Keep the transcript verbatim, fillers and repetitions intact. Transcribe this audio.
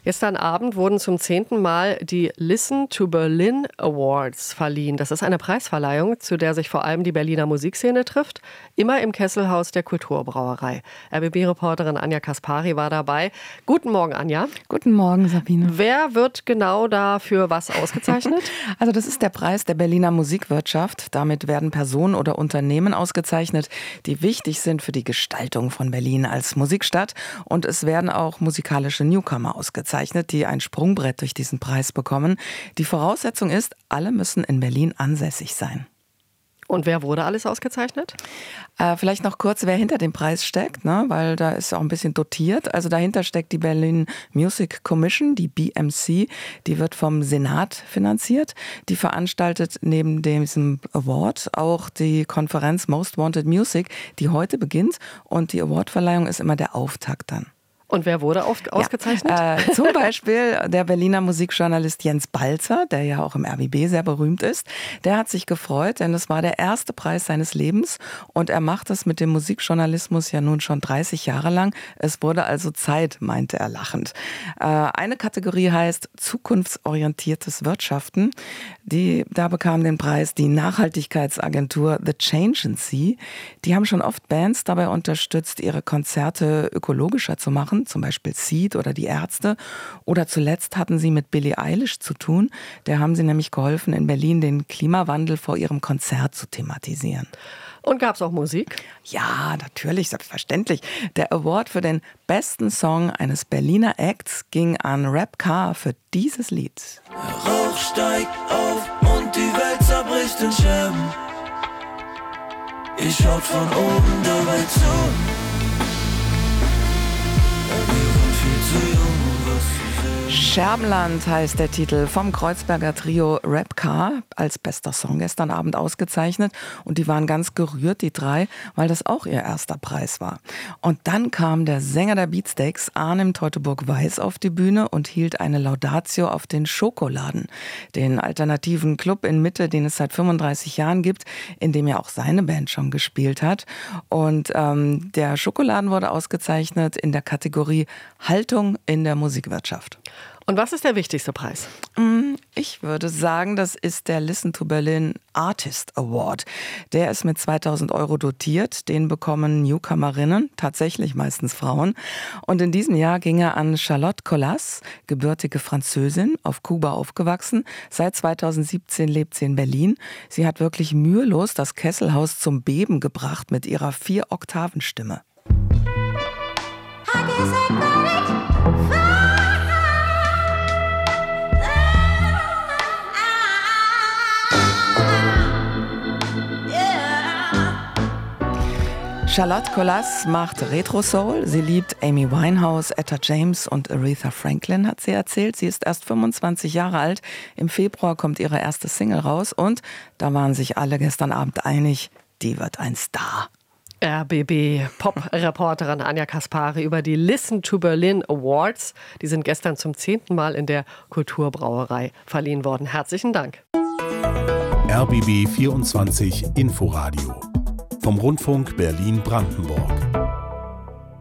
Gestern Abend wurden zum zehnten Mal die Listen to Berlin Awards verliehen. Das ist eine Preisverleihung, zu der sich vor allem die Berliner Musikszene trifft, immer im Kesselhaus der Kulturbrauerei. R B B-Reporterin Anja Kaspari war dabei. Guten Morgen, Anja. Guten Morgen, Sabine. Wer wird genau dafür was ausgezeichnet? Also das ist der Preis der Berliner Musikwirtschaft. Damit werden Personen oder Unternehmen ausgezeichnet, die wichtig sind für die Gestaltung von Berlin als Musikstadt. Und es werden auch musikalische Newcomer ausgezeichnet, die ein Sprungbrett durch diesen Preis bekommen. Die Voraussetzung ist, alle müssen in Berlin ansässig sein. Und wer wurde alles ausgezeichnet? Äh, vielleicht noch kurz, wer hinter dem Preis steckt, ne? Weil da ist auch ein bisschen dotiert. Also dahinter steckt die Berlin Music Commission, die B M C. Die wird vom Senat finanziert. Die veranstaltet neben diesem Award auch die Konferenz Most Wanted Music, die heute beginnt. Und die Awardverleihung ist immer der Auftakt dann. Und wer wurde auf, ausgezeichnet? Ja, äh, zum Beispiel der Berliner Musikjournalist Jens Balzer, der ja auch im R B B sehr berühmt ist. Der hat sich gefreut, denn es war der erste Preis seines Lebens. Und er macht es mit dem Musikjournalismus ja nun schon dreißig Jahre lang. Es wurde also Zeit, meinte er lachend. Äh, eine Kategorie heißt zukunftsorientiertes Wirtschaften. Die, da bekam den Preis die Nachhaltigkeitsagentur The Change Agency. Die haben schon oft Bands dabei unterstützt, ihre Konzerte ökologischer zu machen. Zum Beispiel Seed oder die Ärzte. Oder zuletzt hatten sie mit Billie Eilish zu tun. Der haben sie nämlich geholfen, in Berlin den Klimawandel vor ihrem Konzert zu thematisieren. Und gab es auch Musik? Ja, natürlich, selbstverständlich. Der Award für den besten Song eines Berliner Acts ging an Rapcar für dieses Lied. Der Rauch steigt auf und die Welt zerbricht in Scherben. Ich schaut von oben dabei zu. Scherbenland heißt der Titel, vom Kreuzberger Trio Rapcar, als bester Song gestern Abend ausgezeichnet. Und die waren ganz gerührt, die drei, weil das auch ihr erster Preis war. Und dann kam der Sänger der Beatsteaks, Arnim Teutoburg-Weiß, auf die Bühne und hielt eine Laudatio auf den Schokoladen, den alternativen Club in Mitte, den es seit fünfunddreißig Jahren gibt, in dem ja auch seine Band schon gespielt hat. Und ähm, der Schokoladen wurde ausgezeichnet in der Kategorie Haltung in der Musikwirtschaft. Und was ist der wichtigste Preis? Ich würde sagen, das ist der Listen to Berlin Artist Award. Der ist mit zweitausend Euro dotiert. Den bekommen Newcomerinnen, tatsächlich meistens Frauen. Und in diesem Jahr ging er an Charlotte Colas, gebürtige Französin, auf Kuba aufgewachsen. Seit zweitausendsiebzehn lebt sie in Berlin. Sie hat wirklich mühelos das Kesselhaus zum Beben gebracht mit ihrer Vier-Oktaven-Stimme. Charlotte Colas macht Retro-Soul. Sie liebt Amy Winehouse, Etta James und Aretha Franklin, hat sie erzählt. Sie ist erst fünfundzwanzig Jahre alt. Im Februar kommt ihre erste Single raus. Und da waren sich alle gestern Abend einig, die wird ein Star. R B B-Pop-Reporterin Anja Kaspari über die Listen to Berlin Awards. Die sind gestern zum zehnten Mal in der Kulturbrauerei verliehen worden. Herzlichen Dank. R B B vierundzwanzig Inforadio vom Rundfunk Berlin-Brandenburg.